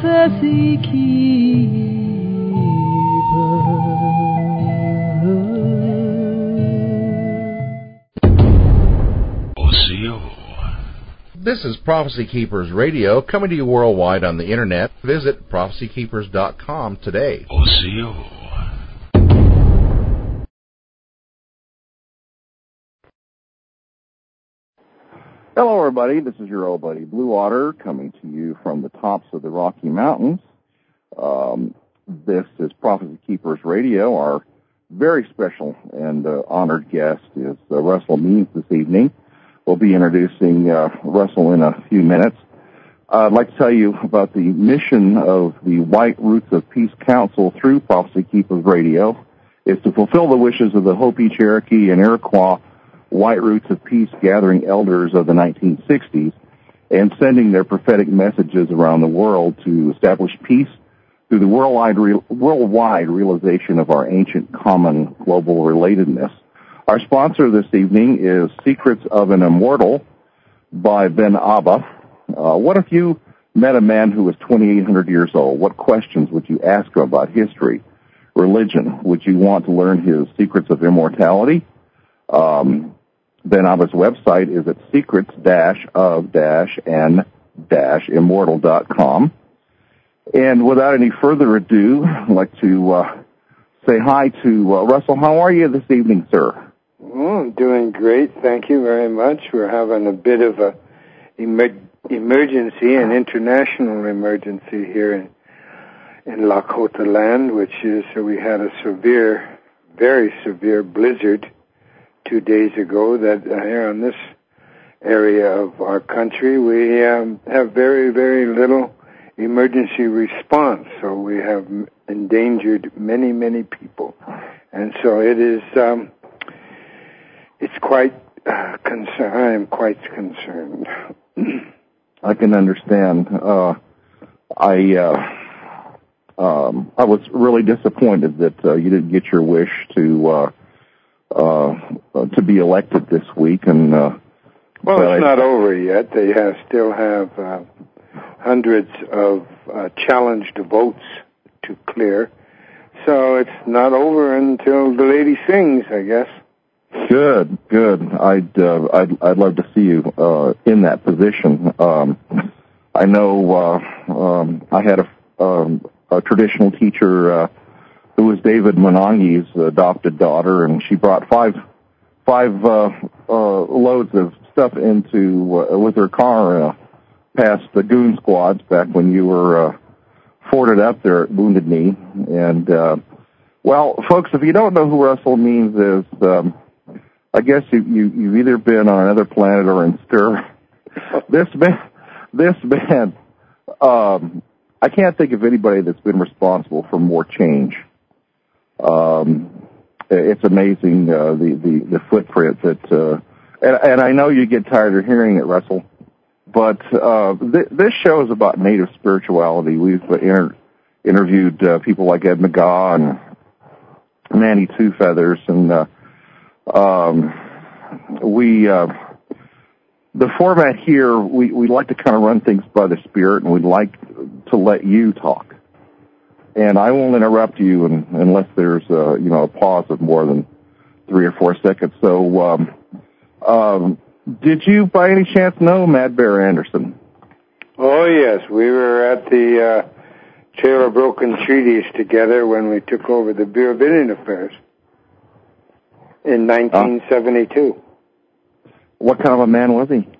prophecy keeper. This is Prophecy Keepers Radio, coming to you worldwide on the internet. Visit prophecykeepers.com today. Hello, everybody. This is your old buddy Blue Water coming to you from the tops of the Rocky Mountains. This is Prophecy Keepers Radio. Our very special and honored guest is Russell Means this evening. We'll be introducing Russell in a few minutes. I'd like to tell you about the mission of the White Roots of Peace Council through Prophecy Keepers Radio. Is to fulfill the wishes of the Hopi, Cherokee, and Iroquois White Roots of Peace gathering elders of the 1960s and sending their prophetic messages around the world to establish peace through the worldwide realization of our ancient common global relatedness. Our sponsor this evening is Secrets of an Immortal by Ben Abba. What if you met a man who was 2,800 years old? What questions would you ask him about history, religion? Would you want to learn his secrets of immortality? Ben Abba's website is at secrets-of-n-immortal.com. And without any further ado, I'd like to say hi to Russell. How are you this evening, sir? Oh, I'm doing great. Thank you very much. We're having a bit of a emergency, an international emergency here in Lakota land, which is we had a severe, very severe blizzard 2 days ago that here in this area of our country we have very, very little emergency response. So we have endangered many, many people. And so it is... It's quite concerned. I am quite concerned. I can understand. I was really disappointed that you didn't get your wish to be elected this week. And well, it's not over yet. They still have hundreds of challenged votes to clear. So it's not over until the lady sings, I guess. Good. I'd love to see you in that position. I know I had a traditional teacher who was David Monangi's adopted daughter, and she brought five loads of stuff into with her car past the goon squads back when you were forded up there at Wounded Knee. And well, folks, if you don't know who Russell Means is. I guess you've either been on another planet or in stir. This man, I can't think of anybody that's been responsible for more change. It's amazing the footprint that, and I know you get tired of hearing it, Russell, but this show is about Native spirituality. We've interviewed people like Ed McGaw and Manny Two Feathers, and the format here, we like to kind of run things by the Spirit, and we'd like to let you talk. And I won't interrupt you unless there's a pause of more than 3 or 4 seconds. So, did you by any chance know Mad Bear Anderson? Oh yes, we were at the Trail of Broken Treaties together when we took over the Bureau of Indian Affairs. In 1972. What kind of a man was he?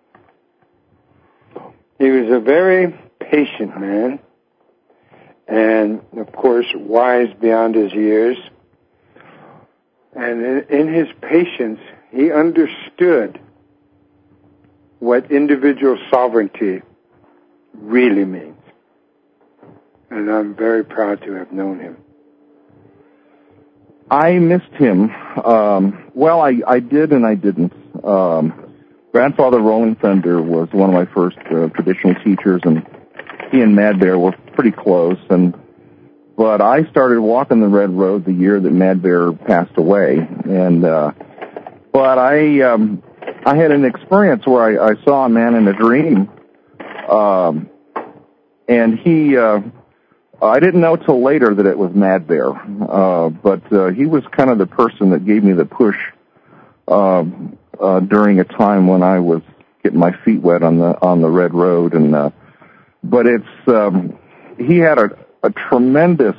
He was a very patient man, and of course wise beyond his years. And in his patience, he understood what individual sovereignty really means. And I'm very proud to have known him. I missed him. Well, I did and I didn't. Grandfather Rolling Thunder was one of my first traditional teachers, and he and Mad Bear were pretty close. But I started walking the Red Road the year that Mad Bear passed away, but I had an experience where I saw a man in a dream, And he, I didn't know till later that it was Mad Bear, but he was kind of the person that gave me the push during a time when I was getting my feet wet on the Red Road. And but it's he had a tremendous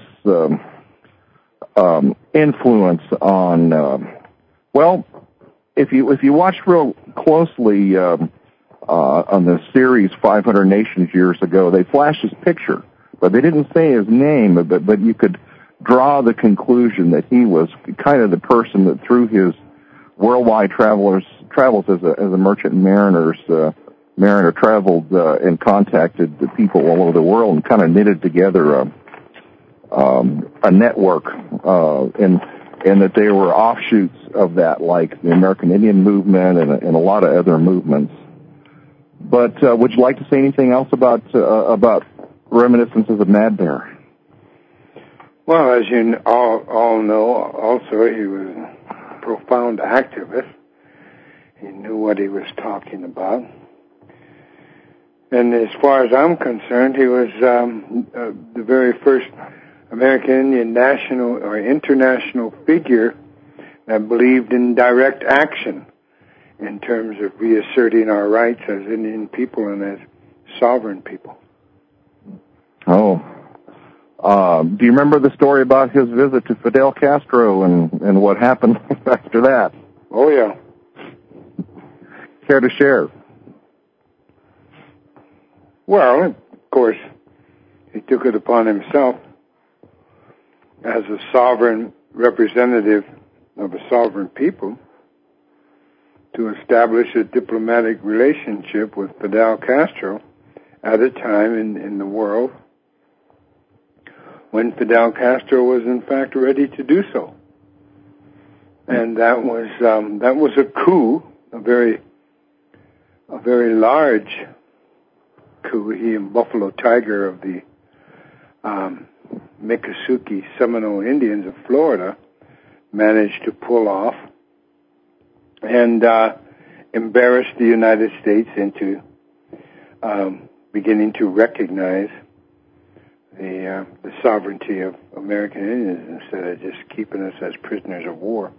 influence on. Well, if you watch real closely on the series 500 Nations years ago, they flashed his picture, but they didn't say his name. But you could draw the conclusion that he was kind of the person that through his worldwide travels as a merchant mariner traveled and contacted the people all over the world and kind of knitted together a network, and that they were offshoots of that, like the American Indian movement and a lot of other movements. But would you like to say anything else about reminiscences of Mad Bear? Well, as you all know, also he was a profound activist. He knew what he was talking about. And as far as I'm concerned, he was the very first American Indian national or international figure that believed in direct action in terms of reasserting our rights as Indian people and as sovereign people. Oh. Do you remember the story about his visit to Fidel Castro and what happened after that? Oh, yeah. Care to share? Well, of course, he took it upon himself as a sovereign representative of a sovereign people to establish a diplomatic relationship with Fidel Castro at a time in the world when Fidel Castro was in fact ready to do so. And that was a coup, a very large coup. He and Buffalo Tiger of the Miccosukee Seminole Indians of Florida managed to pull off and embarrassed the United States into beginning to recognize the sovereignty of American Indians instead of just keeping us as prisoners of war.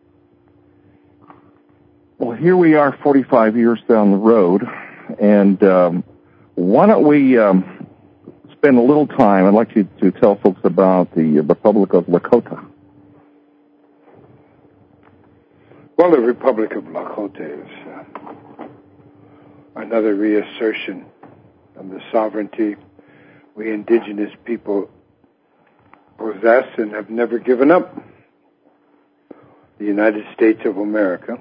Well, here we are 45 years down the road, and why don't we spend a little time, I'd like you to tell folks about the Republic of Lakota. Well, the Republic of Lakota is another reassertion of the sovereignty we indigenous people possess and have never given up. The United States of America,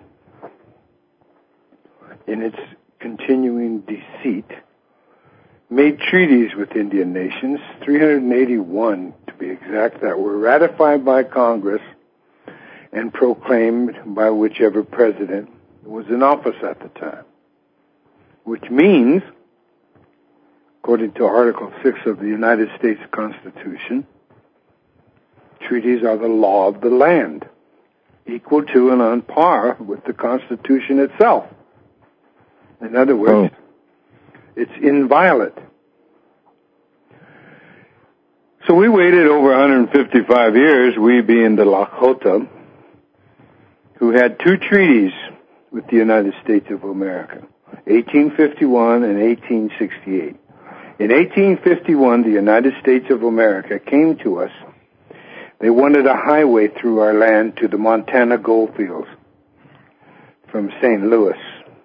in its continuing deceit, made treaties with Indian nations, 381 to be exact, that were ratified by Congress and proclaimed by whichever president was in office at the time. Which means, according to Article 6 of the United States Constitution, treaties are the law of the land, equal to and on par with the Constitution itself. In other words, it's inviolate. So we waited over 155 years, we being the Lakota, who had two treaties with the United States of America, 1851 and 1868. In 1851, the United States of America came to us. They wanted a highway through our land to the Montana goldfields from St. Louis.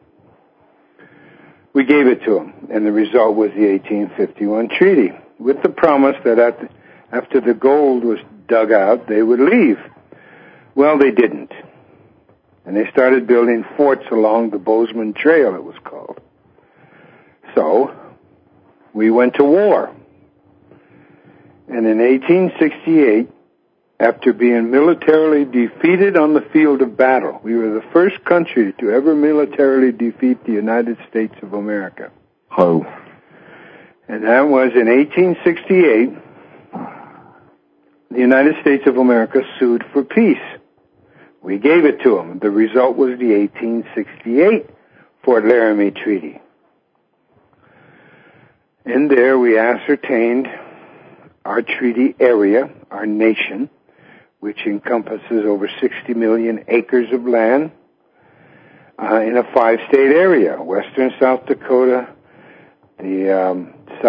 We gave it to them, and the result was the 1851 treaty, with the promise that after the gold was dug out, they would leave. Well, they didn't. And they started building forts along the Bozeman Trail, it was called. So, we went to war. And in 1868, after being militarily defeated on the field of battle, we were the first country to ever militarily defeat the United States of America. Oh. And that was in 1868. The United States of America sued for peace. We gave it to them. The result was the 1868 Fort Laramie Treaty. In there, we ascertained our treaty area, our nation, which encompasses over 60 million acres of land in a 5-state area: western South Dakota, the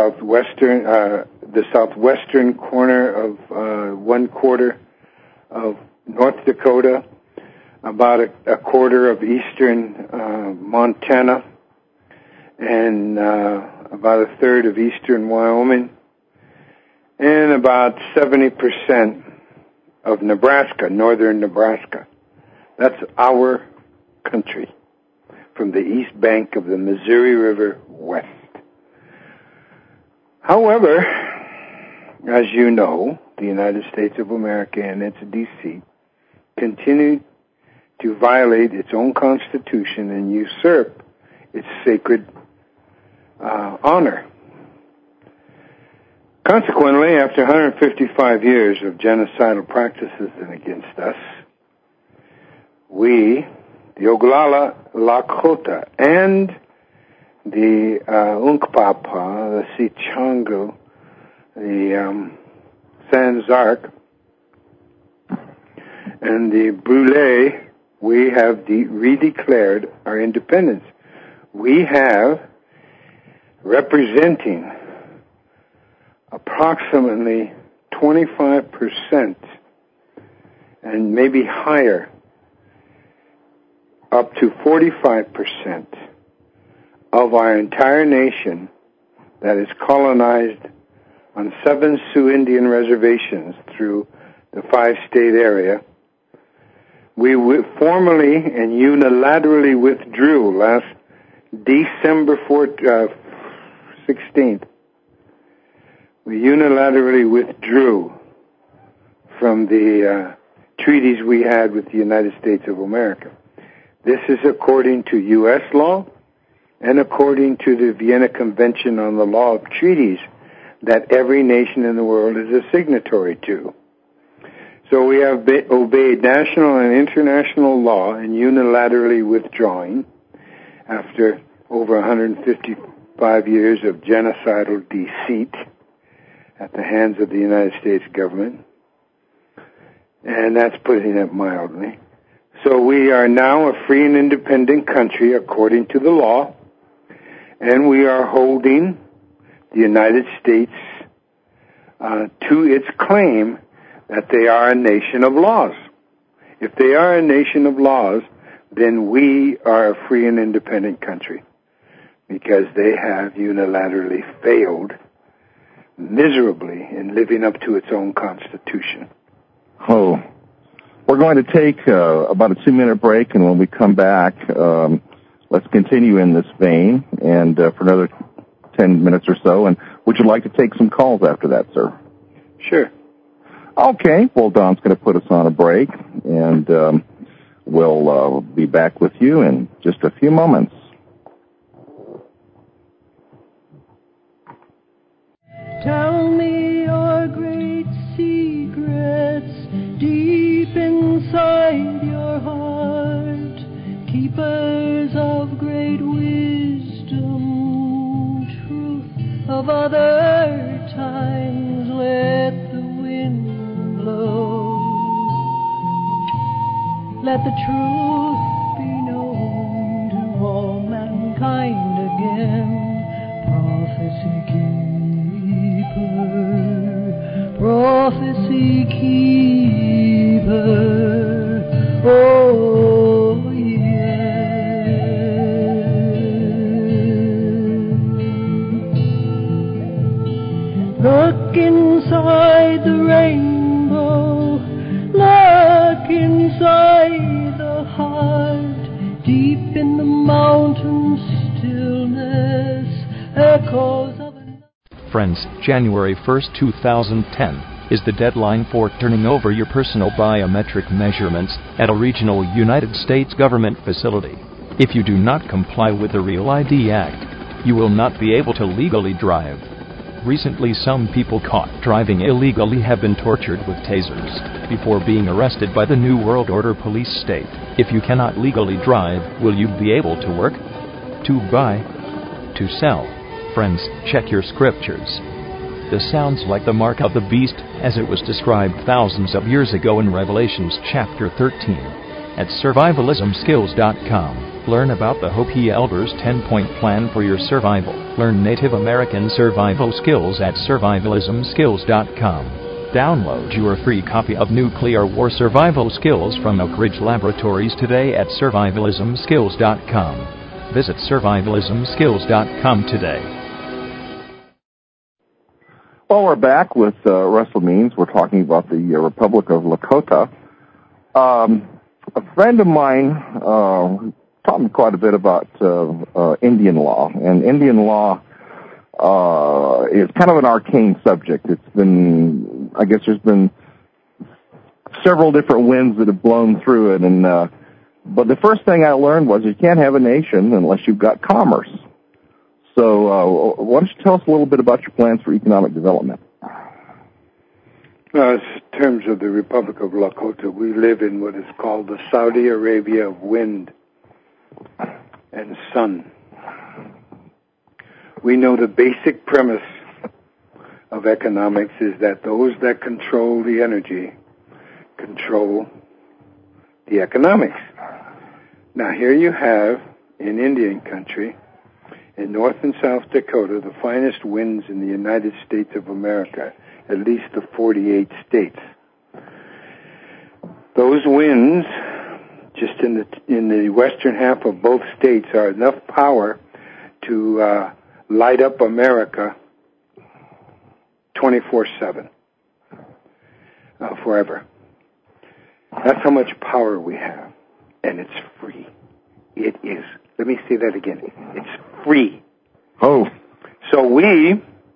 southwestern corner of 1/4 of North Dakota, about a quarter of eastern Montana, and about a third of eastern Wyoming, and about 70% of Nebraska, northern Nebraska. That's our country, from the east bank of the Missouri River west. However, as you know, the United States of America and its D.C. continue to violate its own Constitution and usurp its sacred honor. Consequently, after 155 years of genocidal practices against us, we, the Oglala Lakota, and the Unkpapa, the Sichangu, the Sanzark, and the Brule, we have redeclared our independence. We have, representing approximately 25% and maybe higher, up to 45% of our entire nation that is colonized on 7 Sioux Indian reservations through the 5-state area. We formally and unilaterally withdrew last December 16th. We unilaterally withdrew from the treaties we had with the United States of America. This is according to U.S. law and according to the Vienna Convention on the Law of Treaties that every nation in the world is a signatory to. So we have obeyed national and international law in unilaterally withdrawing after over 155 years of genocidal deceit at the hands of the United States government. And that's putting it mildly. So we are now a free and independent country according to the law, and we are holding the United States to its claim that they are a nation of laws. If they are a nation of laws, then we are a free and independent country, because they have unilaterally failed miserably in living up to its own Constitution. Oh, we're going to take about a 2-minute break, and when we come back, let's continue in this vein and for another 10 minutes or so. And would you like to take some calls after that, sir? Sure. Okay. Well, Don's going to put us on a break, and we'll be back with you in just a few moments. Tell me your great secrets deep inside your heart, keepers of great wisdom, truth of other times, let the wind blow. Let the truth be known to all mankind again. Prophecy keeper, oh yeah. Look inside the rainbow, look inside the heart, deep in the mountain stillness, echoes of Friends, January 1st, 2010 is the deadline for turning over your personal biometric measurements at a regional United States government facility. If you do not comply with the Real ID Act, you will not be able to legally drive. Recently, some people caught driving illegally have been tortured with tasers before being arrested by the New World Order police state. If you cannot legally drive, will you be able to work, to buy, to sell, Friends, check your scriptures. This sounds like the mark of the beast, as it was described thousands of years ago in Revelations chapter 13. At survivalismskills.com, learn about the Hopi Elders' 10-point plan for your survival. Learn Native American survival skills at survivalismskills.com. Download your free copy of Nuclear War Survival Skills from Oak Ridge Laboratories today at survivalismskills.com. Visit survivalismskills.com today. Well, we're back with Russell Means. We're talking about the Republic of Lakota. A friend of mine taught me quite a bit about Indian law. And Indian law is kind of an arcane subject. It's been, I guess there's been several different winds that have blown through it. And but the first thing I learned was you can't have a nation unless you've got commerce. So why don't you tell us a little bit about your plans for economic development? In terms of the Republic of Lakota, we live in what is called the Saudi Arabia of wind and sun. We know the basic premise of economics is that those that control the energy control the economics. Now, here you have, in Indian country, in North and South Dakota, the finest winds in the United States of America, at least the 48 states. Those winds, just in the western half of both states, are enough power to light up America 24/7, forever. That's how much power we have, and it's free. It is. Let me say that again. It's free. Oh. So we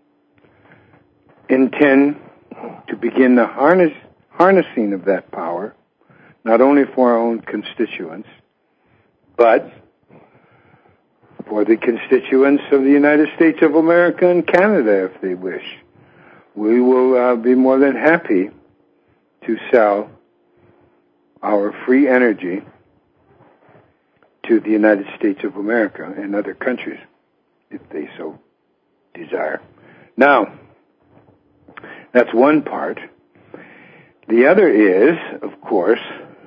intend to begin the harnessing of that power, not only for our own constituents, but for the constituents of the United States of America and Canada, if they wish. We will be more than happy to sell our free energy to the United States of America and other countries, if they so desire. Now, that's one part. The other is, of course,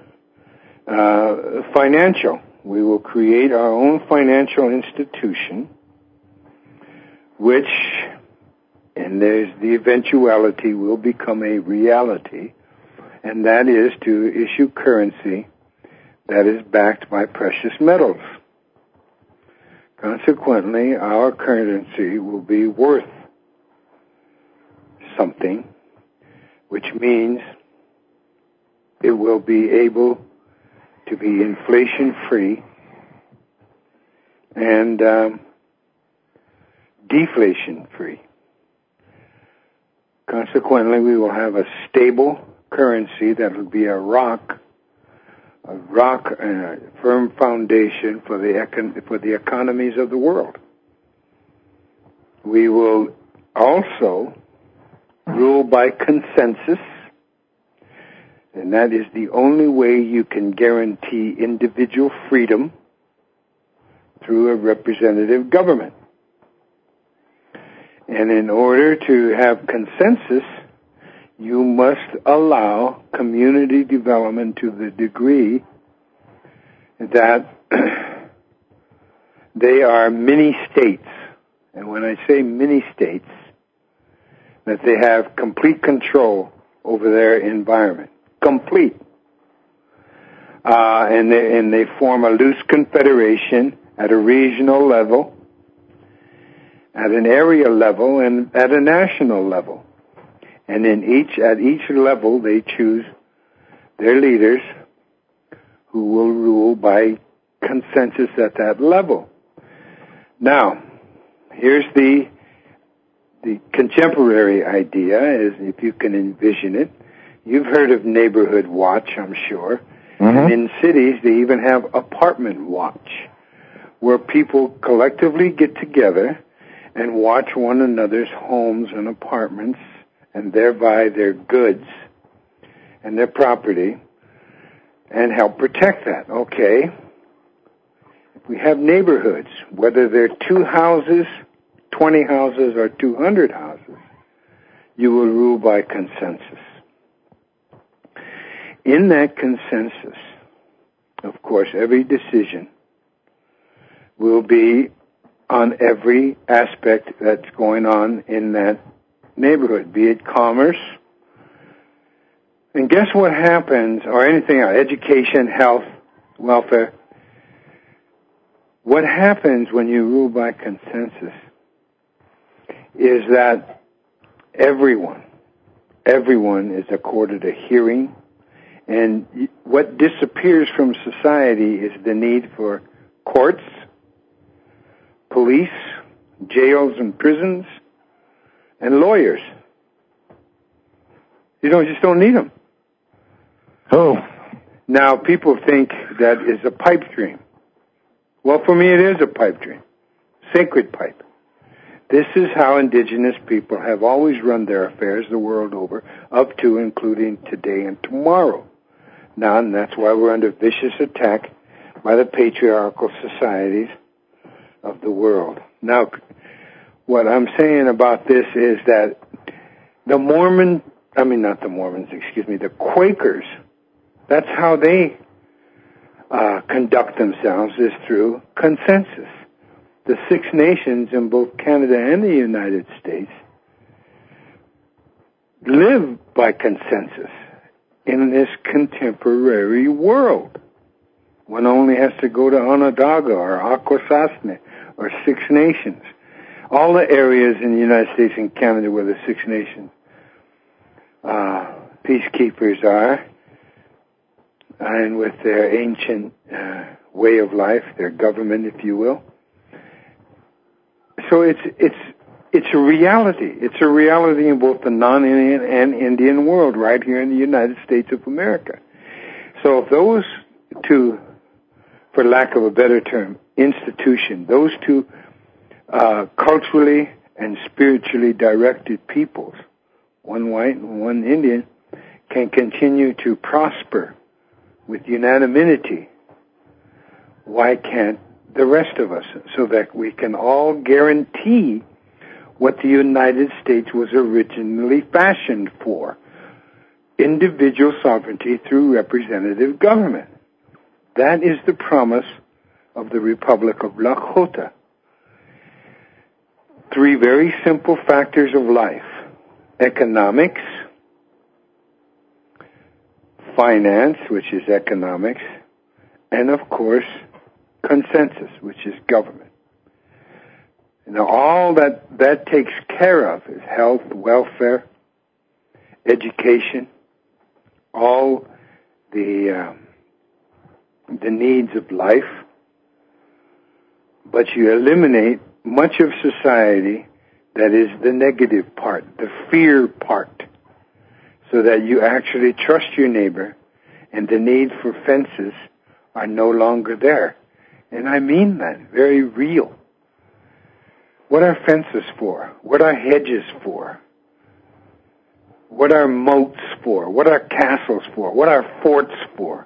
financial. We will create our own financial institution, which, and there's the eventuality, will become a reality, and that is to issue currency that is backed by precious metals. Consequently, our currency will be worth something, which means it will be able to be inflation-free and deflation-free. Consequently, we will have a stable currency that will be a rock and a firm foundation for the economies of the world. We will also rule by consensus, and that is the only way you can guarantee individual freedom through a representative government. And in order to have consensus, you must allow community development to the degree that they are mini states. And when I say mini states, that they have complete control over their environment. Complete. And they form a loose confederation at a regional level, at an area level, and at a national level. And at each level, they choose their leaders who will rule by consensus at that level. Now, here's the contemporary idea, is if you can envision it. You've heard of neighborhood watch, I'm sure. Mm-hmm. And in cities, they even have apartment watch, where people collectively get together and watch one another's homes and apartments, and thereby their goods and their property, and help protect that. Okay. If we have neighborhoods, whether they're two houses 20 houses or 200 houses, you will rule by consensus. In that consensus, of course, every decision will be on every aspect that's going on in that neighborhood, be it commerce. And guess what happens, or anything else, education, health, welfare. What happens when you rule by consensus is that everyone is accorded a hearing, and what disappears from society is the need for courts, police, jails and prisons, and lawyers. You just don't need them. Oh. Now, people think that is a pipe dream. Well, for me, it is a pipe dream. Sacred pipe. This is how indigenous people have always run their affairs the world over, up to including today and tomorrow. Now, and that's why we're under vicious attack by the patriarchal societies of the world. Now, what I'm saying about this is that the Quakers, that's how they conduct themselves, is through consensus. The Six Nations in both Canada and the United States live by consensus in this contemporary world. One only has to go to Onondaga or Akwesasne or Six Nations. All the areas in the United States and Canada where the Six Nations peacekeepers are, and with their ancient way of life, their government, if you will. So it's a reality. It's a reality in both the non-Indian and Indian world right here in the United States of America. So if those two, for lack of a better term, institution, those two culturally and spiritually directed peoples, one white and one Indian, can continue to prosper with unanimity, why can't the rest of us? So that we can all guarantee what the United States was originally fashioned for: individual sovereignty through representative government. That is the promise of the Republic of Lakota. Three very simple factors of life: economics, finance, which is economics, and of course, consensus, which is government. Now, all that takes care of is health, welfare, education, all the needs of life. But you eliminate much of society that is the negative part, the fear part, so that you actually trust your neighbor, and the need for fences are no longer there. And I mean that, very real. What are fences for? What are hedges for? What are moats for? What are castles for? What are forts for?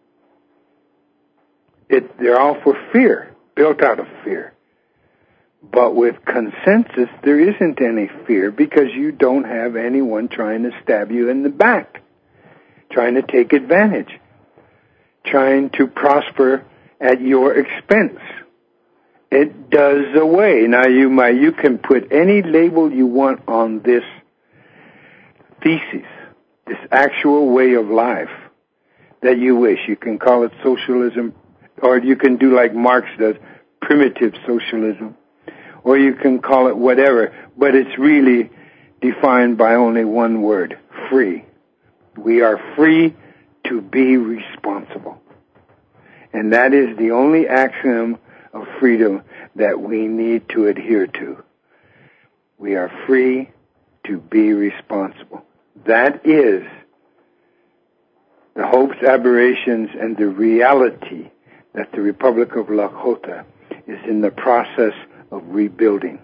They're all for fear, built out of fear. But with consensus, there isn't any fear, because you don't have anyone trying to stab you in the back, trying to take advantage, trying to prosper at your expense. It does away. Now you can put any label you want on this thesis, this actual way of life that you wish. You can call it socialism, or you can do like Marx does, primitive socialism, or you can call it whatever, but it's really defined by only one word: free. We are free to be responsible. And that is the only axiom of freedom that we need to adhere to. We are free to be responsible. That is the hopes, aberrations, and the reality that the Republic of Lakota is in the process of rebuilding.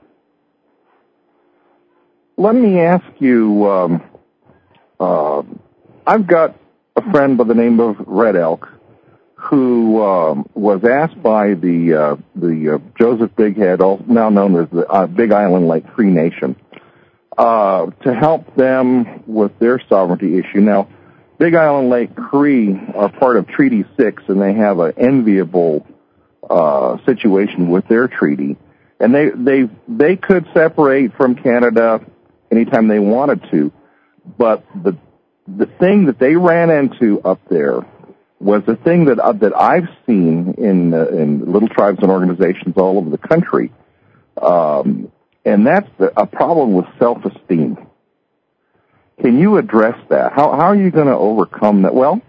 Let me ask you, I've got a friend by the name of Red Elk who was asked by the Joseph Big Head, now known as the Big Island Lake Cree Nation, to help them with their sovereignty issue. Now, Big Island Lake Cree are part of Treaty 6, and they have an enviable situation with their treaty. And they could separate from Canada anytime they wanted to, but the thing that they ran into up there was the thing that I've seen in little tribes and organizations all over the country, and that's a problem with self-esteem. Can you address that? How are you going to overcome that? Well,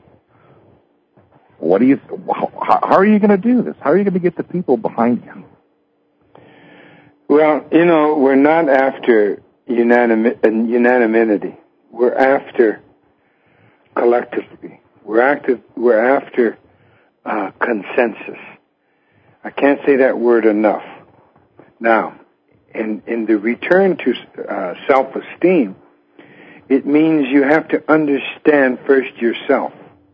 how are you going to do this? How are you going to get the people behind you? Well, we're not after unanimity. We're after collectivity. We're after consensus. I can't say that word enough. Now, in the return to self-esteem, it means you have to understand first yourself.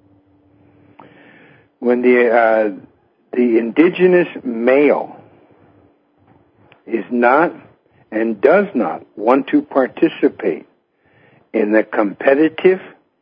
When the indigenous male is not and does not want to participate in the competitive,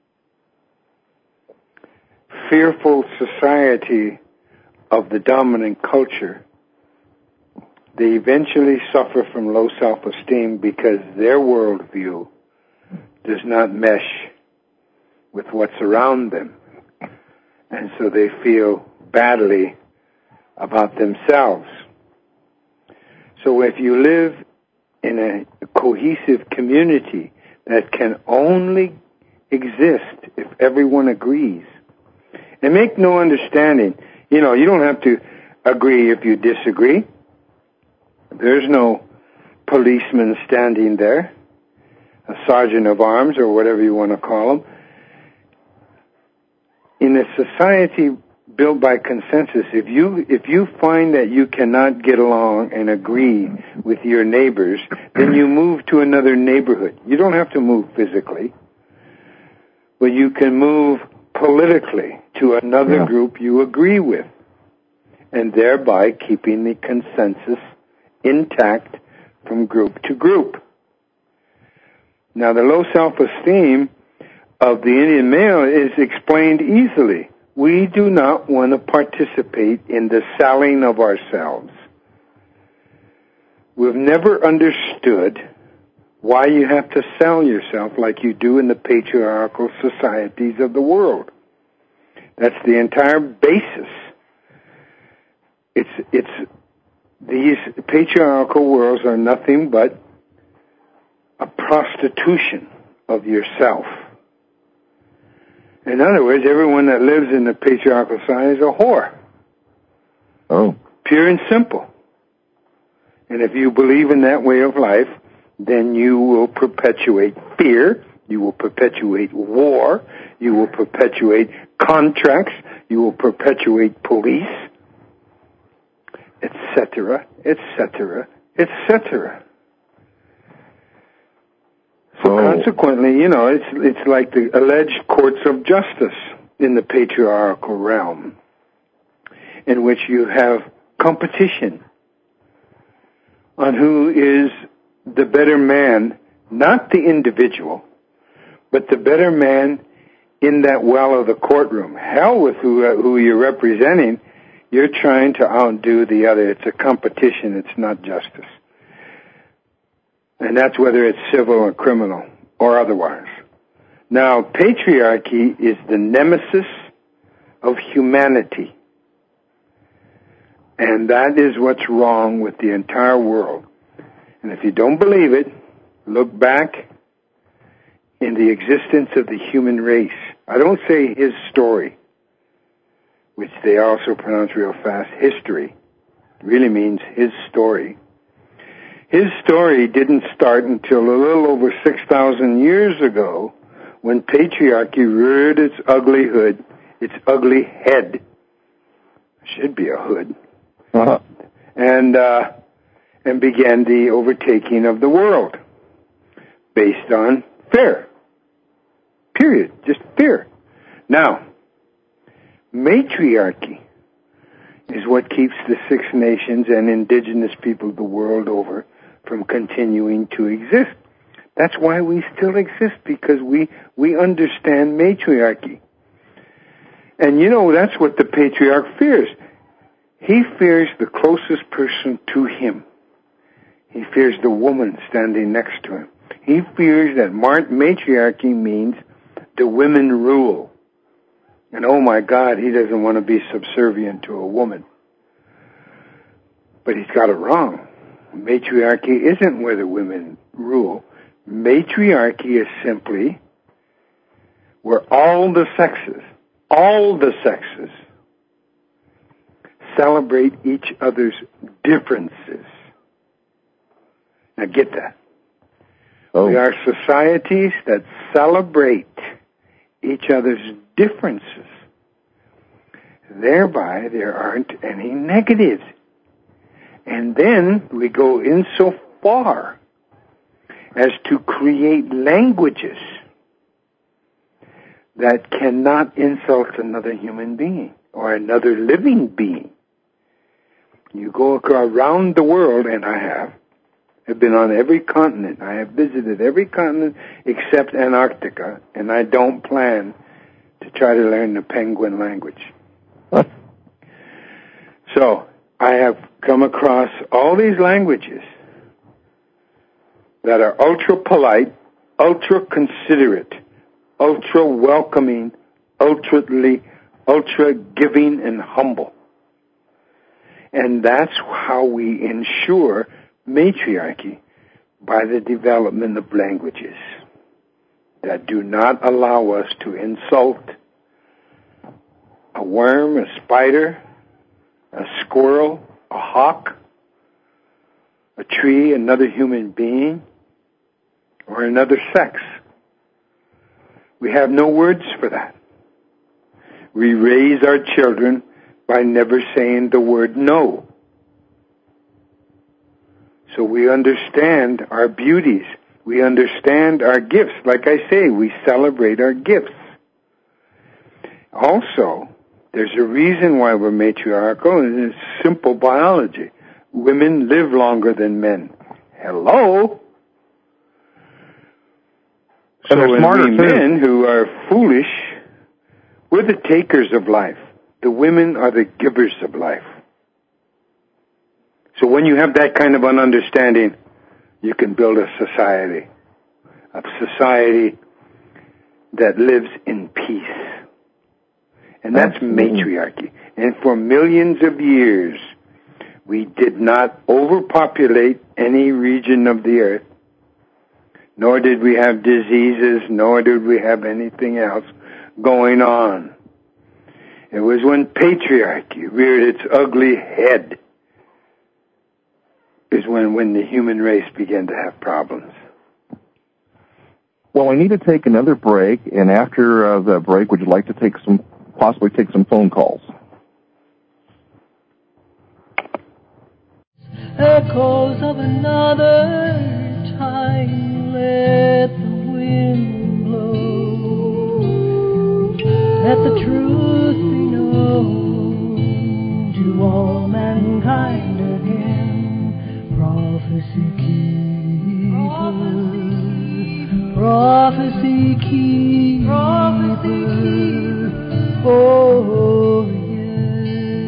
fearful society of the dominant culture, they eventually suffer from low self-esteem because their worldview does not mesh with what's around them. And so they feel badly about themselves. So if you live in a cohesive community that can only exist if everyone agrees, and make no understanding, you don't have to agree if you disagree. There's no policeman standing there, a sergeant of arms or whatever you want to call them. In a society built by consensus, if you find that you cannot get along and agree with your neighbors, then you move to another neighborhood. You don't have to move physically, but you can move politically to another group you agree with, and thereby keeping the consensus intact from group to group. Now, the low self-esteem of the Indian male is explained easily. We do not want to participate in the selling of ourselves. We've never understood why you have to sell yourself like you do in the patriarchal societies of the world. That's the entire basis. These patriarchal worlds are nothing but a prostitution of yourself. In other words, everyone that lives in the patriarchal society is a whore. Oh. Pure and simple. And if you believe in that way of life, then you will perpetuate fear, you will perpetuate war, you will perpetuate contracts, you will perpetuate police, etc., etc., etc. So consequently, it's like the alleged courts of justice in the patriarchal realm, in which you have competition on who is the better man, not the individual, but the better man in that well of the courtroom. Hell with who you're representing, you're trying to outdo the other. It's a competition, it's not justice. And that's whether it's civil or criminal or otherwise. Now, patriarchy is the nemesis of humanity. And that is what's wrong with the entire world. And if you don't believe it, look back in the existence of the human race. I don't say his story, which they also pronounce real fast, history. It really means his story. His story didn't start until a little over 6,000 years ago, when patriarchy reared its ugly hood, its ugly head. Should be a hood. Uh-huh. And began the overtaking of the world based on fear. Period. Just fear. Now, Matriarchy is what keeps the Six Nations and indigenous people the world over from continuing to exist. That's why we still exist, because we understand matriarchy. And you know, that's what the patriarch fears. He fears the closest person to him. He fears the woman standing next to him. He fears that matriarchy means the women rule. And oh my God, he doesn't want to be subservient to a woman. But he's got it wrong. Matriarchy isn't where the women rule. Matriarchy is simply where all the sexes celebrate each other's differences. Now get that. Oh. We are societies that celebrate each other's differences. Thereby, there aren't any negatives. And then we go in so far as to create languages that cannot insult another human being or another living being. You go around the world, and I have been on every continent. I have visited every continent except Antarctica, and I don't plan to try to learn the penguin language. So, I have come across all these languages that are ultra polite, ultra considerate, ultra welcoming, ultra giving and humble. And that's how we ensure matriarchy, by the development of languages that do not allow us to insult a worm, a spider, a squirrel, a hawk, a tree, another human being, or another sex. We have no words for that. We raise our children by never saying the word no. So we understand our beauties. We understand our gifts. Like I say, we celebrate our gifts. Also, there's a reason why we're matriarchal, and it's simple biology. Women live longer than men. Hello? And they're smarter too. Men who are foolish, we're the takers of life. The women are the givers of life. So when you have that kind of an understanding, you can build a society that lives in peace. And that's matriarchy. And for millions of years, we did not overpopulate any region of the earth, nor did we have diseases, nor did we have anything else going on. It was when patriarchy reared its ugly head is when the human race began to have problems. Well, we need to take another break, and after the break, would you like to possibly take some phone calls? Echoes of another time, let the wind blow, let the truth be known to all mankind again. Prophecy keeper, prophecy keeper, oh yeah.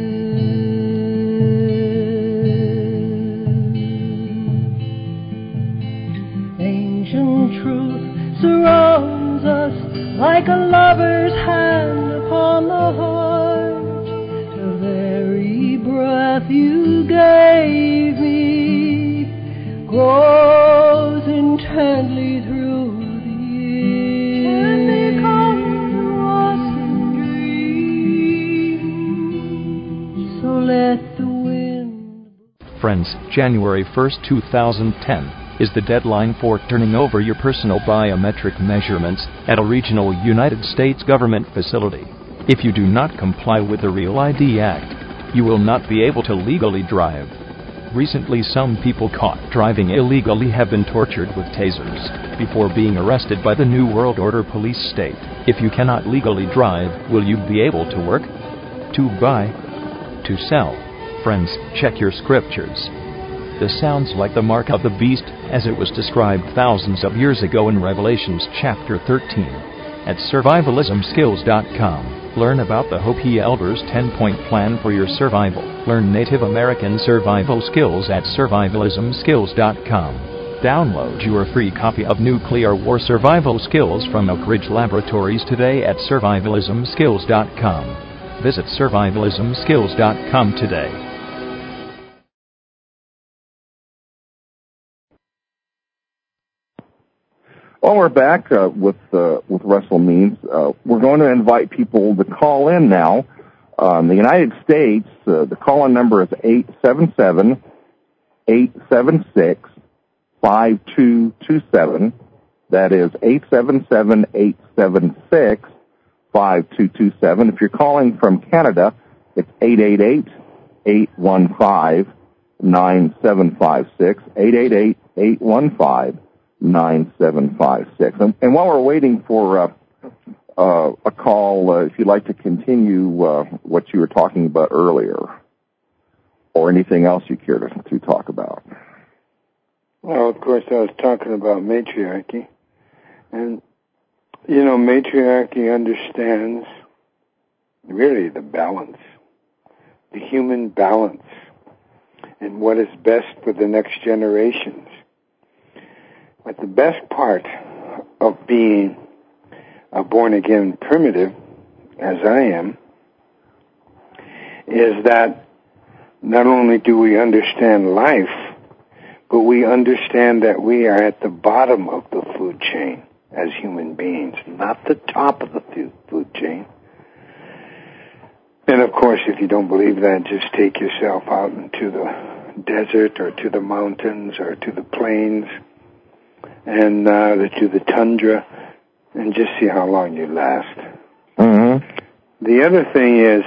Ancient truth surrounds us like a lover's hand upon the heart. The very breath you gave me grows intently through the years, and becomes to us in dreams. So let the wind. Friends, January 1st, 2010 is the deadline for turning over your personal biometric measurements at a regional United States government facility. If you do not comply with the Real ID Act, you will not be able to legally drive. Recently, some people caught driving illegally have been tortured with tasers before being arrested by the New World Order police state. If you cannot legally drive, will you be able to work? to buy, to sell. Friends, check your scriptures. This sounds like the mark of the beast, as it was described thousands of years ago in Revelations chapter 13. At survivalismskills.com, learn about the Hopi Elders' 10-point plan for your survival. Learn Native American survival skills at survivalismskills.com. Download your free copy of Nuclear War Survival Skills from Oak Ridge Laboratories today at survivalismskills.com. Visit survivalismskills.com today. Well, we're back with Russell Means. We're going to invite people to call in now. In the United States, the call-in number is 877-876-5227. That is 877-876-5227. If you're calling from Canada, it's 888-815-9756, 888-815-9756. And while we're waiting for a call, if you'd like to continue what you were talking about earlier, or anything else you care to talk about. Well, of course, I was talking about matriarchy. And, you know, matriarchy understands really the balance, the human balance, and what is best for the next generations. But the best part of being a born-again primitive, as I am, is that not only do we understand life, but we understand that we are at the bottom of the food chain as human beings, not the top of the food chain. And of course, if you don't believe that, just take yourself out into the desert or to the mountains or to the plains and to the tundra and just see how long you last. Mm-hmm. The other thing is,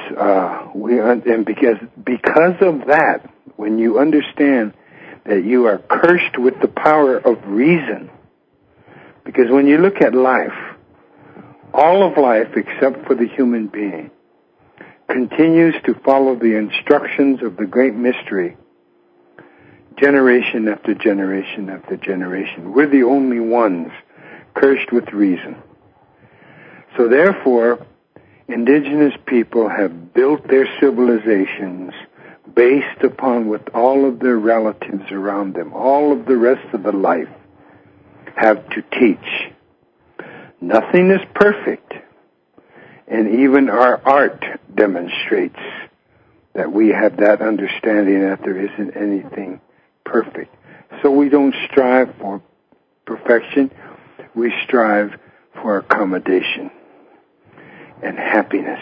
because of that, when you understand that you are cursed with the power of reason, because when you look at life, all of life except for the human being continues to follow the instructions of the great mystery, generation after generation after generation. We're the only ones cursed with reason. So therefore, indigenous people have built their civilizations based upon what all of their relatives around them, all of the rest of the life, have to teach. Nothing is perfect, and even our art demonstrates that we have that understanding that there isn't anything perfect. So we don't strive for perfection, we strive for accommodation and happiness.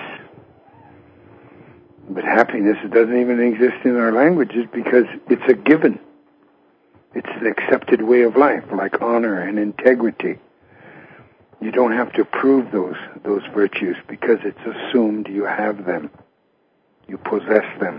But happiness doesn't even exist in our languages because it's a given. It's an accepted way of life, like honor and integrity. You don't have to prove those virtues because it's assumed you have them. You possess them.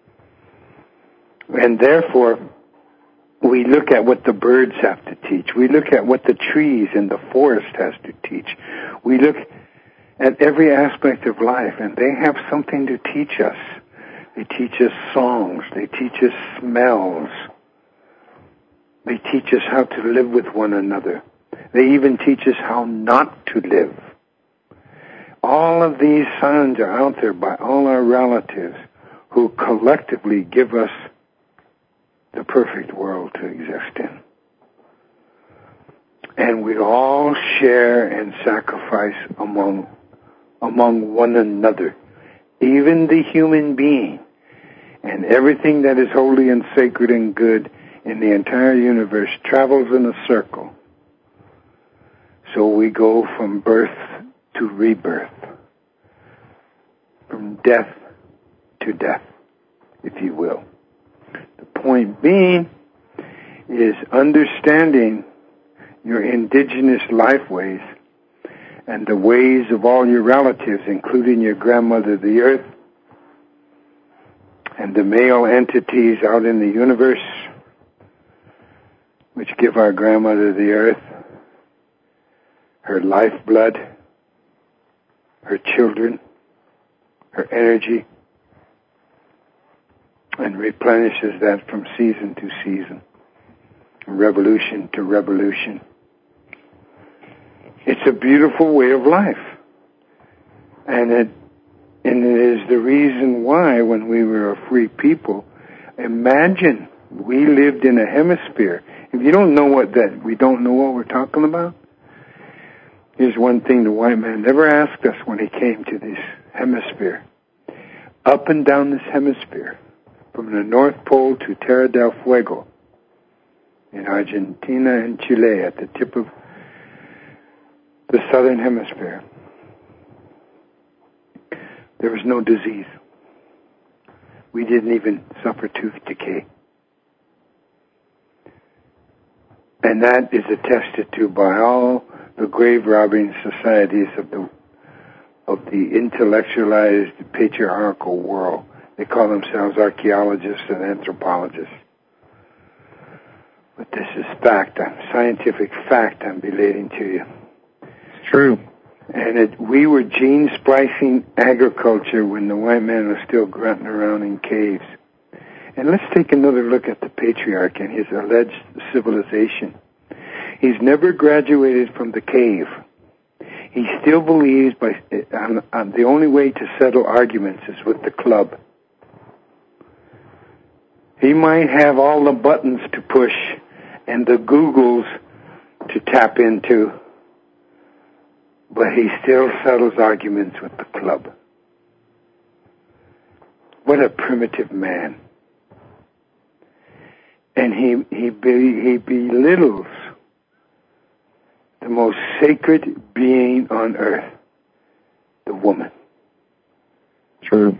And therefore, we look at what the birds have to teach. We look at what the trees in the forest has to teach. We look at every aspect of life, and they have something to teach us. They teach us songs. They teach us smells. They teach us how to live with one another. They even teach us how not to live. All of these signs are out there by all our relatives who collectively give us the perfect world to exist in. And we all share and sacrifice among one another, even the human being, and everything that is holy and sacred and good in the entire universe travels in a circle. So we go from birth to rebirth, from death to death, if you will. The point being is understanding your indigenous life ways and the ways of all your relatives, including your grandmother, the earth, and the male entities out in the universe, which give our grandmother, the earth, her lifeblood, her children, her energy, and replenishes that from season to season, revolution to revolution. It's a beautiful way of life. And it is the reason why, when we were a free people, imagine we lived in a hemisphere. If you don't know we don't know what we're talking about, here's one thing the white man never asked us when he came to this hemisphere. Up and down this hemisphere, from the North Pole to Terra del Fuego, in Argentina and Chile, at the tip of the southern hemisphere, there was no disease. We didn't even suffer tooth decay. And that is attested to by all the grave-robbing societies of the intellectualized patriarchal world. They call themselves archaeologists and anthropologists. But this is fact, scientific fact I'm relating to you. It's true. And we were gene-splicing agriculture when the white man was still grunting around in caves. And let's take another look at the patriarch and his alleged civilization. He's never graduated from the cave. He still believes the only way to settle arguments is with the club. He might have all the buttons to push and the Googles to tap into, but he still settles arguments with the club. What a primitive man. And he belittles the most sacred being on earth, the woman. True.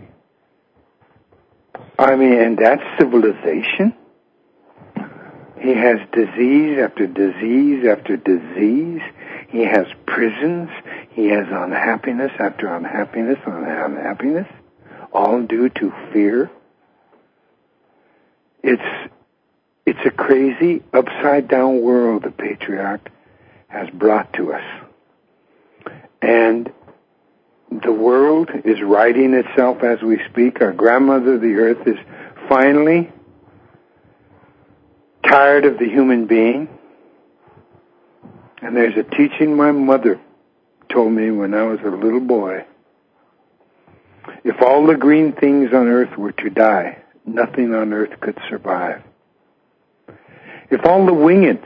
I mean, and that's civilization. He has disease after disease after disease. He has prisons. He has unhappiness after unhappiness on unhappiness, all due to fear. It's a crazy, upside-down world the patriarch has brought to us. And the world is righting itself as we speak. Our grandmother, the earth, is finally tired of the human being. And there's a teaching my mother told me when I was a little boy. If all the green things on earth were to die, nothing on earth could survive. If all the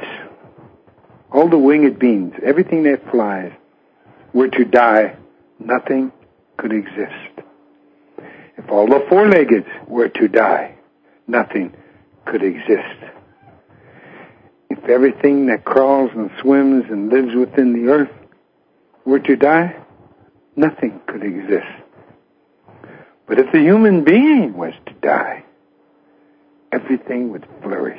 winged beings, everything that flies, were to die, nothing could exist. If all the four-leggeds were to die, nothing could exist. If everything that crawls and swims and lives within the earth were to die, nothing could exist. But if the human being was to die, everything would flourish.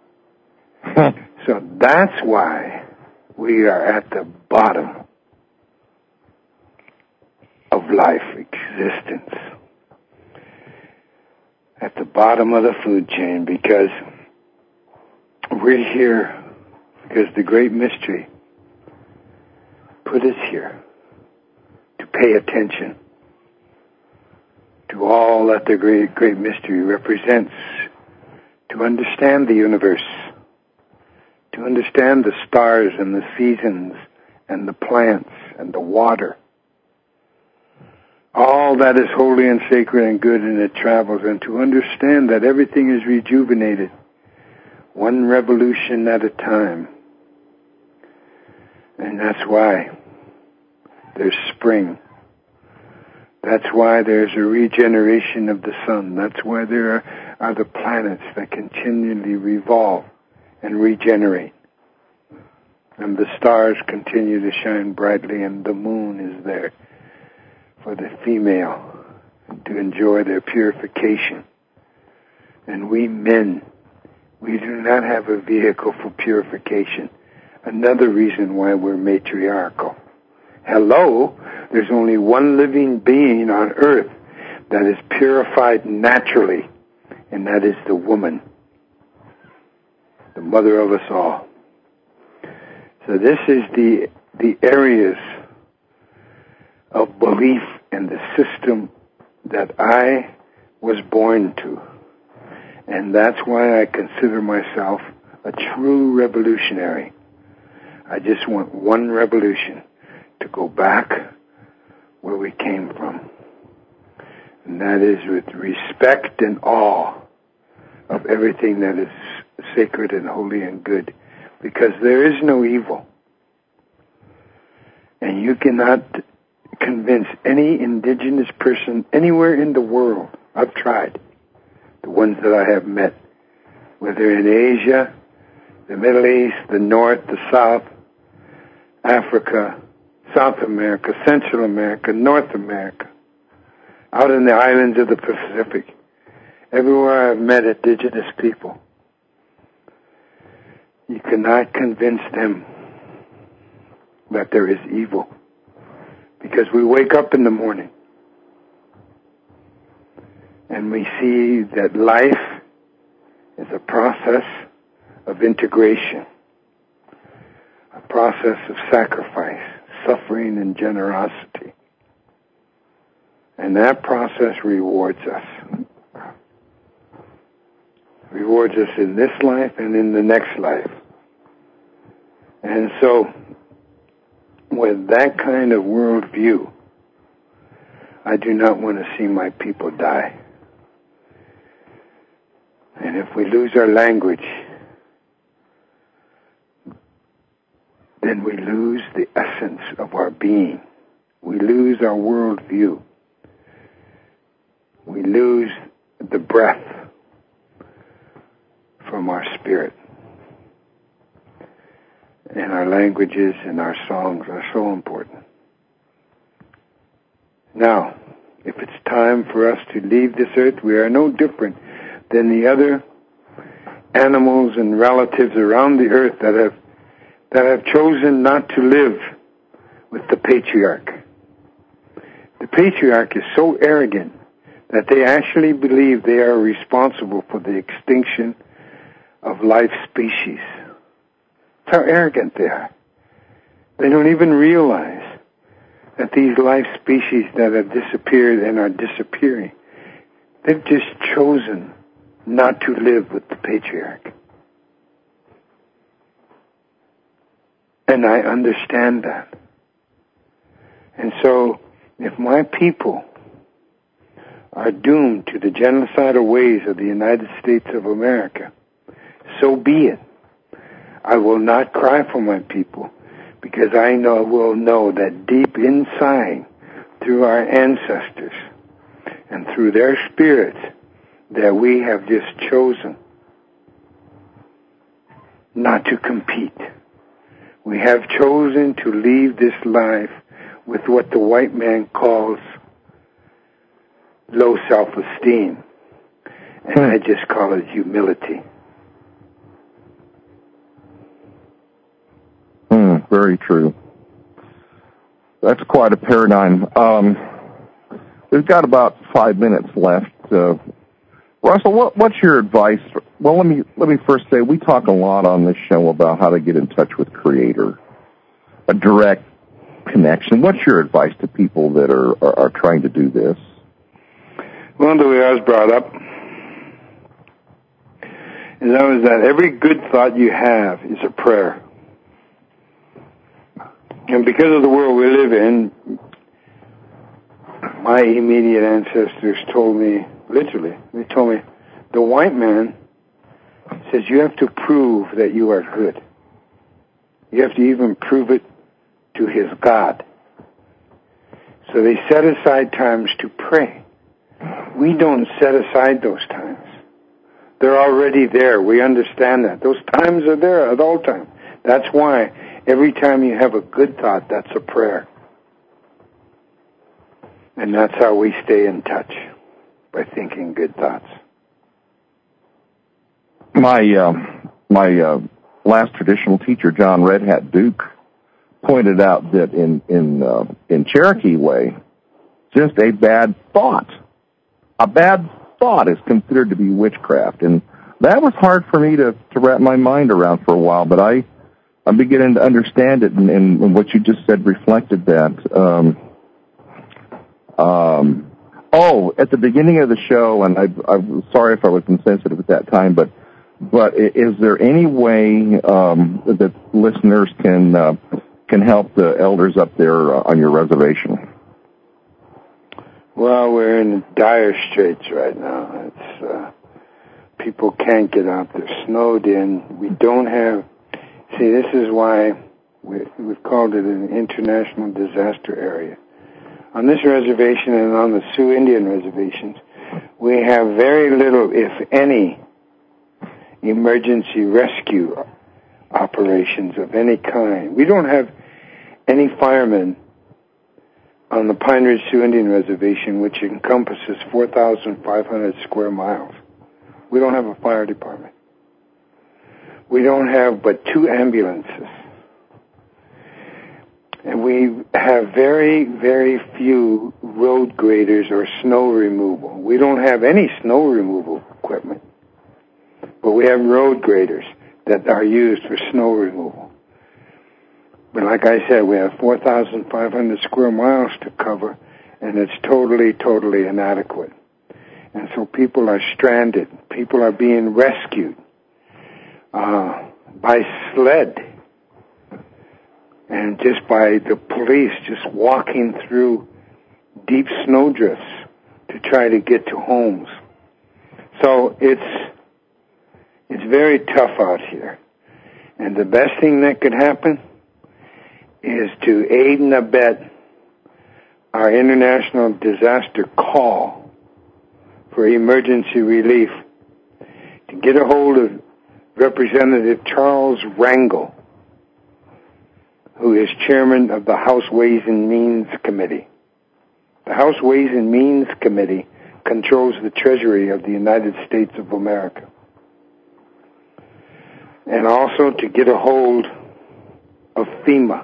So that's why we are at the bottom of life existence. At the bottom of the food chain, because we're here because the great mystery put us here to pay attention to all that the great mystery represents, to understand the universe, to understand the stars and the seasons and the plants and the water. All that is holy and sacred and good, and it travels, and to understand that everything is rejuvenated, one revolution at a time. And that's why there's spring. That's why there's a regeneration of the sun. That's why there are the planets that continually revolve and regenerate. And the stars continue to shine brightly, and the moon is there for the female to enjoy their purification. And we men, we do not have a vehicle for purification. Another reason why we're matriarchal. Hello, there's only one living being on earth that is purified naturally, and that is the woman, the mother of us all. So this is the areas of belief in the system that I was born to. And that's why I consider myself a true revolutionary. I just want one revolution, to go back where we came from. And that is with respect and awe of everything that is sacred and holy and good. Because there is no evil. And you cannot convince any indigenous person anywhere in the world. I've tried. The ones that I have met, whether in Asia, the Middle East, the North, the South, Africa, South America, Central America, North America, out in the islands of the Pacific, everywhere I've met indigenous people, you cannot convince them that there is evil. Because we wake up in the morning and we see that life is a process of integration, a process of sacrifice, suffering, and generosity. And that process rewards us. Rewards us in this life and in the next life. And so, with that kind of worldview, I do not want to see my people die. And if we lose our language, then we lose the essence of our being. We lose our worldview. We lose the breath from our spirit. And our languages and our songs are so important. Now, if it's time for us to leave this earth, we are no different than the other animals and relatives around the earth that have chosen not to live with the patriarch. The patriarch is so arrogant that they actually believe they are responsible for the extinction of life species. That's how arrogant they are. They don't even realize that these life species that have disappeared and are disappearing, they've just chosen not to live with the patriarch. And I understand that. And so, if my people are doomed to the genocidal ways of the United States of America, so be it. I will not cry for my people, because I will know that deep inside, through our ancestors and through their spirits, that we have just chosen not to compete. We have chosen to leave this life with what the white man calls low self-esteem. And I just call it humility. Very true. That's quite a paradigm. We've got about 5 minutes left. Russell, what's your advice? Well, let me first say we talk a lot on this show about how to get in touch with Creator, a direct connection. What's your advice to people that are trying to do this? One of the way I was brought up is that every good thought you have is a prayer. And because of the world we live in, my immediate ancestors told me, literally, they told me, the white man says you have to prove that you are good. You have to even prove it to his God. So they set aside times to pray. We don't set aside those times. They're already there. We understand that. Those times are there at all times. That's why every time you have a good thought, that's a prayer. And that's how we stay in touch, by thinking good thoughts. My last traditional teacher, John Red Hat Duke, pointed out that in Cherokee way, just a bad thought is considered to be witchcraft, and that was hard for me to wrap my mind around for a while. But I'm beginning to understand it, and what you just said reflected that. Oh, at the beginning of the show, and I'm sorry if I was insensitive at that time, but is there any way that listeners can help the elders up there on your reservation? Well, we're in dire straits right now. It's people can't get out. They're snowed in. We don't have. See, this is why we've called it an international disaster area. On this reservation and on the Sioux Indian reservations, we have very little, if any, emergency rescue operations of any kind. We don't have any firemen on the Pine Ridge Sioux Indian Reservation, which encompasses 4,500 square miles. We don't have a fire department. We don't have but 2 ambulances. And we have very, very few road graders or snow removal. We don't have any snow removal equipment, but we have road graders that are used for snow removal. But like I said, we have 4,500 square miles to cover, and it's totally, totally inadequate. And so people are stranded. People are being rescued by sled and just by the police just walking through deep snowdrifts to try to get to homes. So it's very tough out here. And the best thing that could happen is to aid and abet our international disaster call for emergency relief, to get a hold of Representative Charles Rangel, who is chairman of the House Ways and Means Committee. The House Ways and Means Committee controls the Treasury of the United States of America. And also to get a hold of FEMA,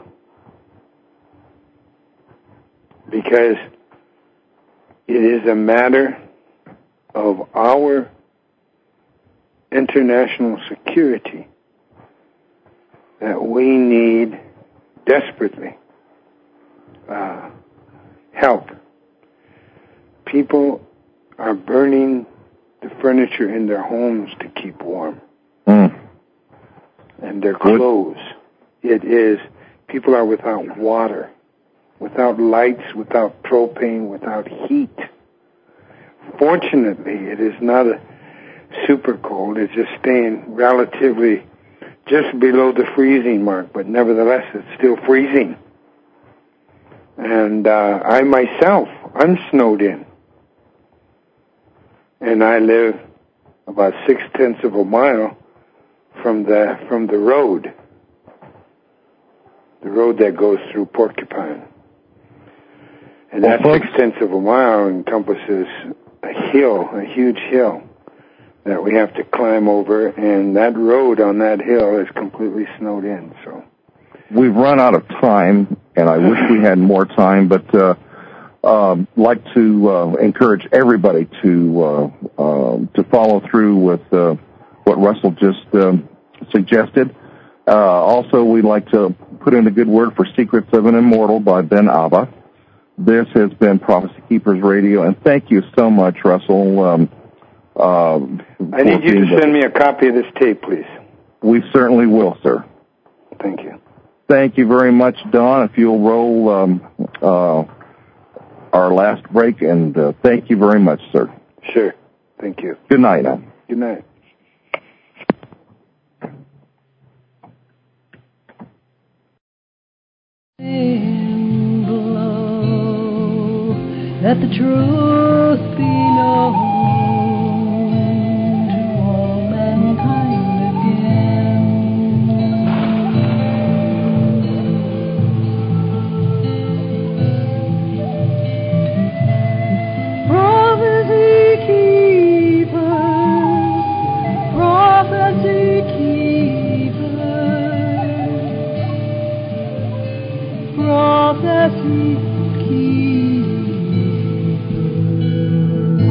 because it is a matter of our international security that we need desperately help. People are burning the furniture in their homes to keep warm. And their clothes. People are without water, without lights, without propane, without heat. Fortunately, it is not a super cold. It's just staying relatively just below the freezing mark, but nevertheless, it's still freezing. And I myself, I'm snowed in. And I live about 0.6 of a mile from the road that goes through Porcupine. And that 0.6 of a mile encompasses a huge hill that we have to climb over, and that road on that hill is completely snowed in. So we've run out of time, and I wish we had more time, but like to encourage everybody to follow through with what Russell just suggested. Also, we'd like to put in a good word for Secrets of an Immortal by Ben Abba. This has been Prophecy Keepers Radio, and thank you so much, Russell. I need you to send me a copy of this tape, please. We certainly will, sir. Thank you. Thank you very much, Don. If you'll roll our last break, and thank you very much, sir. Sure. Thank you. Good night now. Good night. Let the truth be known to all mankind again. Prophecy keepers, prophecy keepers, prophecy keepers.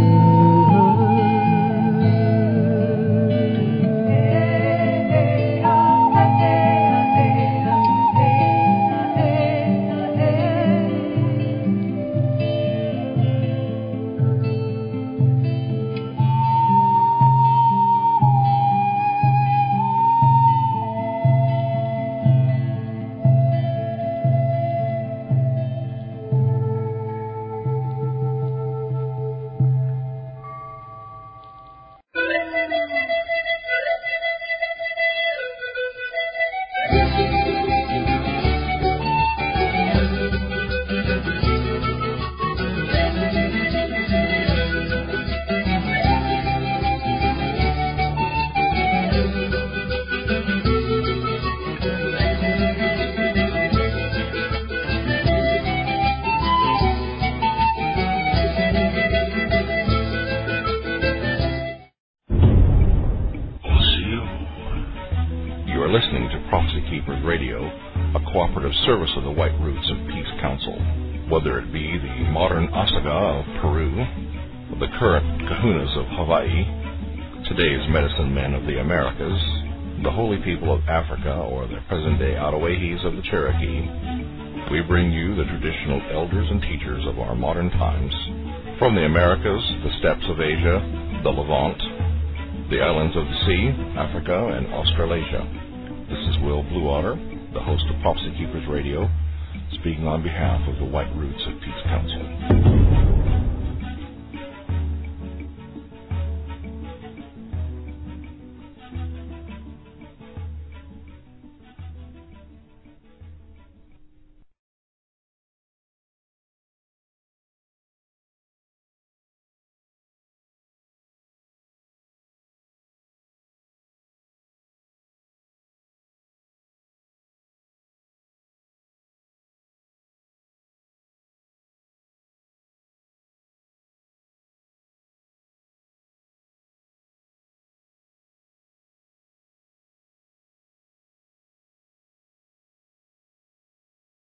Radio, a cooperative service of the White Roots of Peace Council. Whether it be the modern Asaga of Peru, the current kahunas of Hawaii, today's medicine men of the Americas, the holy people of Africa, or the present-day Ottawahis of the Cherokee, we bring you the traditional elders and teachers of our modern times, from the Americas, the steppes of Asia, the Levant, the islands of the sea, Africa, and Australasia. This is Will Bluewater, the host of Prophecy Keepers Radio, speaking on behalf of the White Roots of Peace Council.